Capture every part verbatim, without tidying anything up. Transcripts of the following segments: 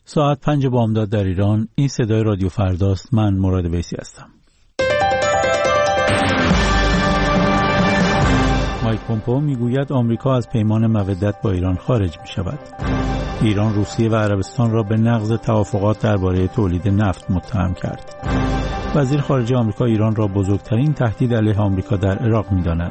ساعت پنج بامداد در ایران. این صدای رادیو فرداست. من مراد ویسی هستم. مایک پومپئو میگوید آمریکا از پیمان مودت با ایران خارج می شود. ایران روسیه و عربستان را به نقض توافقات درباره تولید نفت متهم کرد. وزیر خارجه آمریکا ایران را بزرگترین تهدید علیه آمریکا در عراق می داند.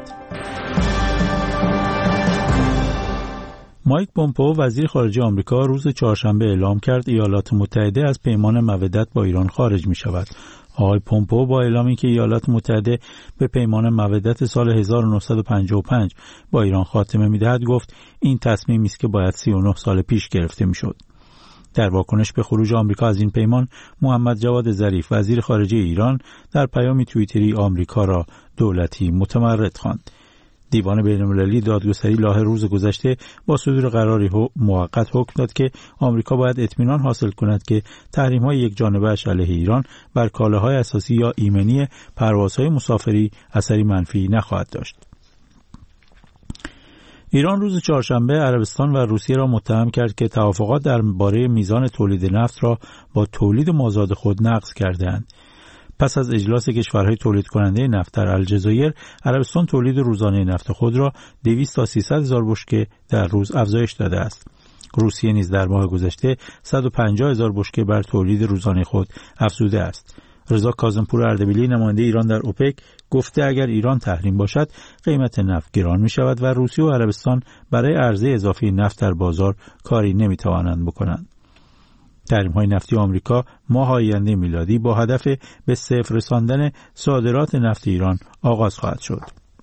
مایک پومپئو وزیر خارجه آمریکا روز چهارشنبه اعلام کرد ایالات متحده از پیمان مودت با ایران خارج می شود. آقای پومپئو با اعلامی که ایالات متحده به پیمان مودت سال هزار و نهصد و پنجاه و پنج با ایران خاتمه می دهد گفت این تصمیمی است که باید سی و نه سال پیش گرفته می شد. در واکنش به خروج آمریکا از این پیمان، محمد جواد ظریف وزیر خارجه ایران در پیامی توییتری آمریکا را دولتی متمرد خواند. دیوان بین‌المللی دادگستری لاهه روز گذشته با صدور قراری موقت حکم داد که آمریکا باید اطمینان حاصل کند که تحریم‌های یکجانبه‌اش علیه ایران بر کالاهای اساسی یا ایمنی پروازهای مسافری اثری منفی نخواهد داشت. ایران روز چهارشنبه عربستان و روسیه را متهم کرد که توافقات درباره میزان تولید نفت را با تولید مازاد خود نقض کرده‌اند. پس از اجلاس کشورهای تولید کننده نفت در الجزایر، عربستان تولید روزانه نفت خود را دویست تا سیصد هزار بشکه در روز افزایش داده است. روسیه نیز در ماه گذشته صد و پنجاه هزار بشکه بر تولید روزانه خود افزوده است. رضا کاظمپور اردبیلی نماینده ایران در اوپک گفته اگر ایران تحریم باشد قیمت نفت گران می شود و روسیه و عربستان برای عرضه اضافی نفت در بازار کاری نمی توانند بکنند. تحریم‌های نفتی آمریکا ماه آینده میلادی با هدف به صفر رساندن صادرات نفت ایران آغاز خواهد شد.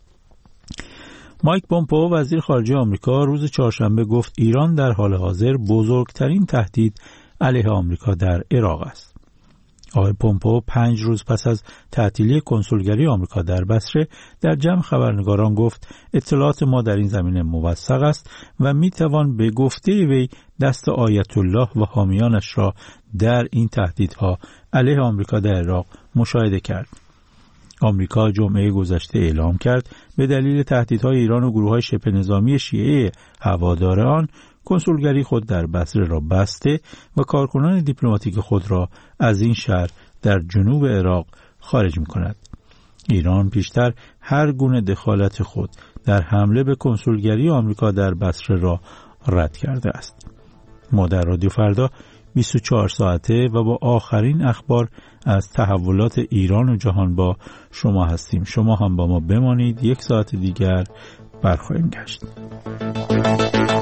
مایک پومپئو وزیر خارجه آمریکا روز چهارشنبه گفت ایران در حال حاضر بزرگترین تهدید علیه آمریکا در عراق است. آقای پومپئو پنج روز پس از تعطیلی کنسولگری آمریکا در بصره در جمع خبرنگاران گفت اطلاعات ما در این زمینه موثق است و میتوان به گفته وی دست آیت الله و حامیانش را در این تهدیدها علیه آمریکا در عراق مشاهده کرد. آمریکا جمعه گذشته اعلام کرد به دلیل تهدیدهای ایران و گروه‌های شبه نظامی شیعه هوادار آن کنسولگری خود در بصره را بسته و کارکنان دیپلماتیک خود را از این شهر در جنوب عراق خارج می‌کند. ایران پیشتر هر گونه دخالت خود در حمله به کنسولگری آمریکا در بصره را رد کرده است. ما در رادیو فردا بیست و چهار ساعته و با آخرین اخبار از تحولات ایران و جهان با شما هستیم. شما هم با ما بمانید، یک ساعت دیگر برخواهیم گشت.